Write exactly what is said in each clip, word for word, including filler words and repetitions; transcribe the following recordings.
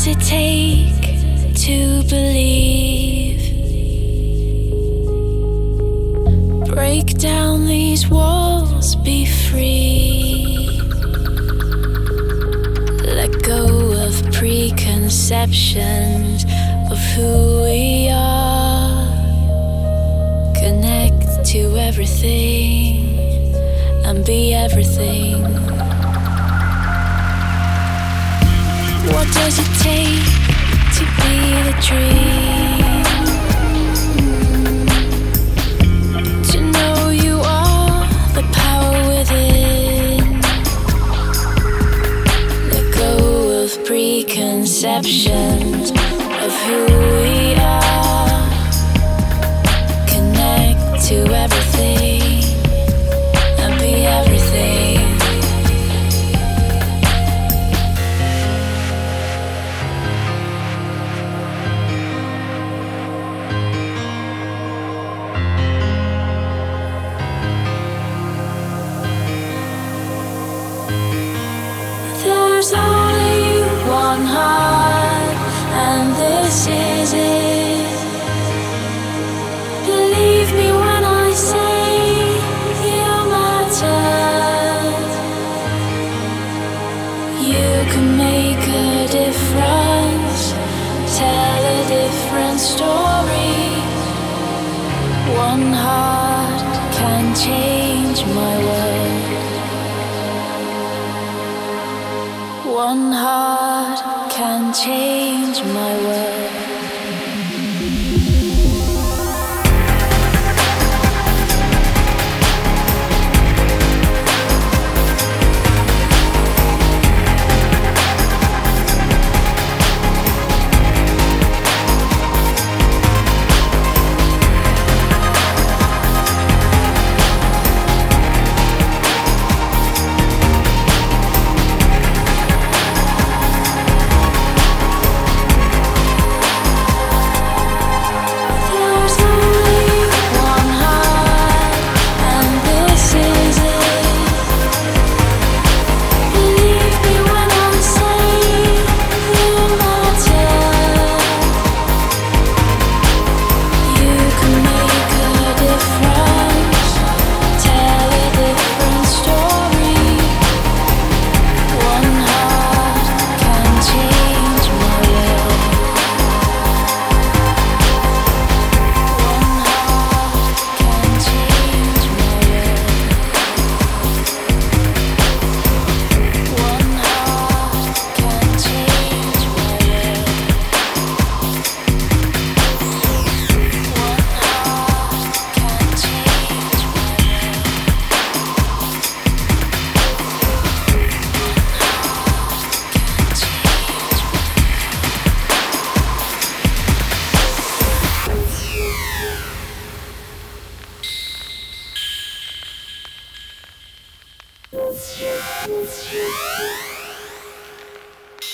does it take to believe? Break down these walls, be free. Let go of preconceptions of who we are. Connect to everything and be everything. What does it take to be the dream? To know you are the power within. Let go of preconceptions of who we are. Connect to everything and be everything. There's only one heart, and this is it. Believe me when I say you matter. You can make a difference, tell a different story. One heart can change my world. One heart can change my world.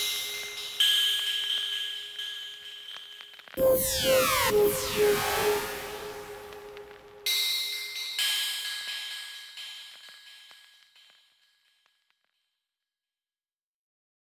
Yes, yes, yes, yes.